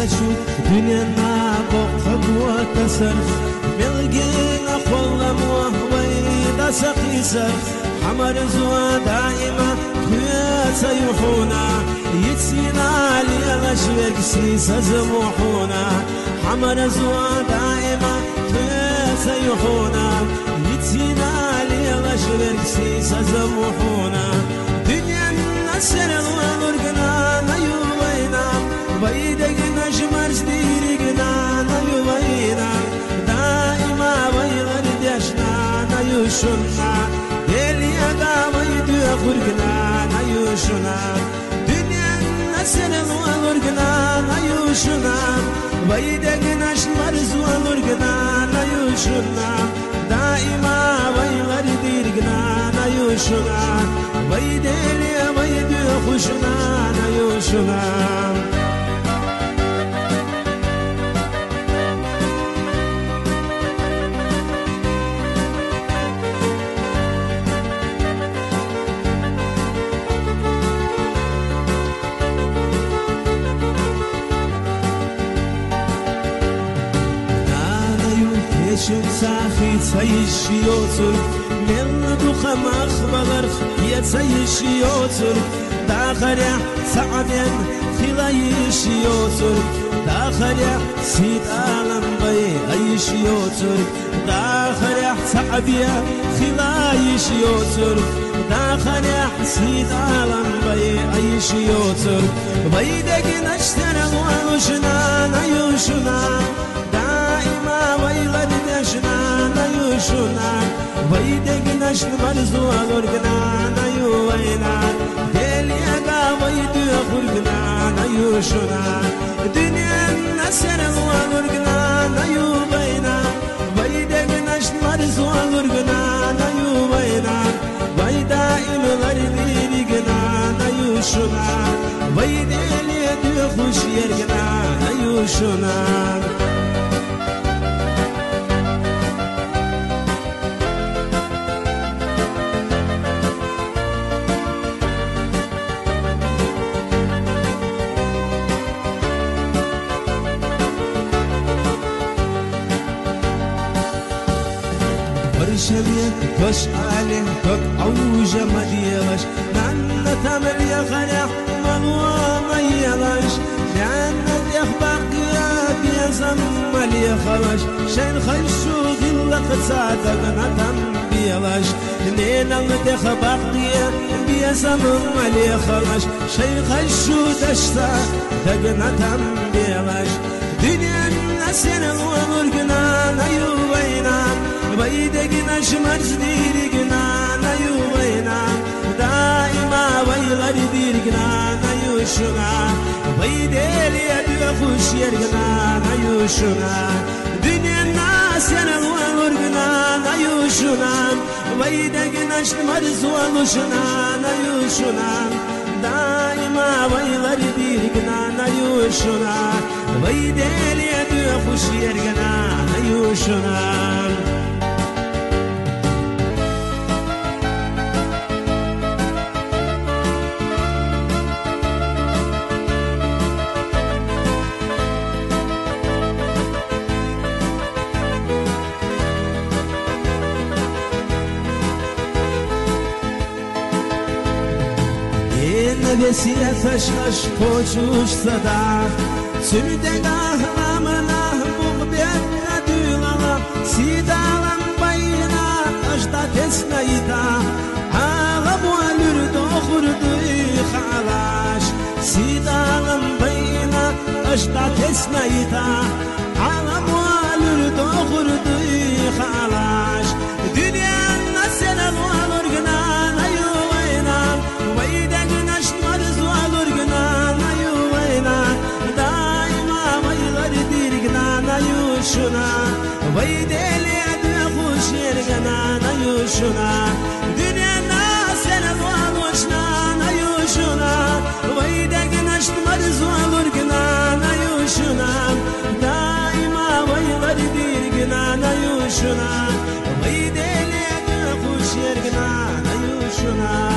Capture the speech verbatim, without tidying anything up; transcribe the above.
شو دنيانا بقى وتصرف ملقينا خلا وهويدا سقيسر حمر زوا دائما خويا سيحونا يتسينا لي شويك سيسا زموحونا حمر زوا دائما خويا سيحونا يتسينا لي شويك سيسا زموحونا دنيا النسر ونرقنا نيوبينا بيدقنا شمرس ديرقنا نيوبينا دائما بيغر ديشنا نيوشنا ديليا داويدو خرقنا نيوشنا دنيا النسر ونرقنا نيوشنا بيدقنا شمرس ونرقنا نيوشنا دائما بيغر ديرقنا نيوشنا بيدليا بيدو خشنا نيوشنا شوف ساخي تسيش يوتر من دخم أخبر يتسيش يوتر داخل يا سعدين خلايش يوتر داخل يا سيد عالم بي عيش يوتر داخل يا سعدين خلايش يوتر داخل يا سيد عالم بي عيش يوتر بيدك نشترى ونشنا نيوشنا نيوشنا ويدك نشن مرزو غرقنا نيوينا ديليا دا ويدو خرقنا نيوشنا دنيا النسر غرقنا نيوبينا ويدك نشن مرزو غرقنا نيوبينا ويدا إلو غرقنا نيوشنا ويديليا دو خوش يرقنا نيوشنا شبيك كش عليه كك عوجة ما ديغش لأن تمر يخلق مضوى ما يغش لأن يخبق يا بيزم ما ليخرج شين خيشو غلق صادقنا تم بيغش لين يخبق يا بيزم ما ليخرج شين خيشو دشتا دقنا تم بيغش دنيا النسر ومرقنا نيوبينا بيدقنا شمرس ديرقنا نيوبينا دائما بيغر ديرقنا نيوشنا بيديلي بيخوش يرقنا نيوشنا دنيا الناس ونورقنا نيوشنا بيدقنا شمرس ونشنا نيوشنا دائما بيغر ديرقنا نيوشنا بيديلي بيخوش يرقنا نيوشنا Nefesiye taşlaş koçuş sada Sümüden ahlamına muğbiyetine düğlana Sidalan bayına aşta tesnayita Ağam valür doğurdu khalaş Sidalan bayına aşta tesnayita Ağam valür doğurdu khalaş Dünyanın nasıl olur gına nayuvayna Vayden نيوشنا ويدلي أدخل شرقنا نيوشنا دنيا الناس نوالوشنا نيوشنا ويدك نشت مرزو ورقنا نيوشنا دائما ويغر ديرقنا نيوشنا ويدلي أدخل شرقنا نيوشنا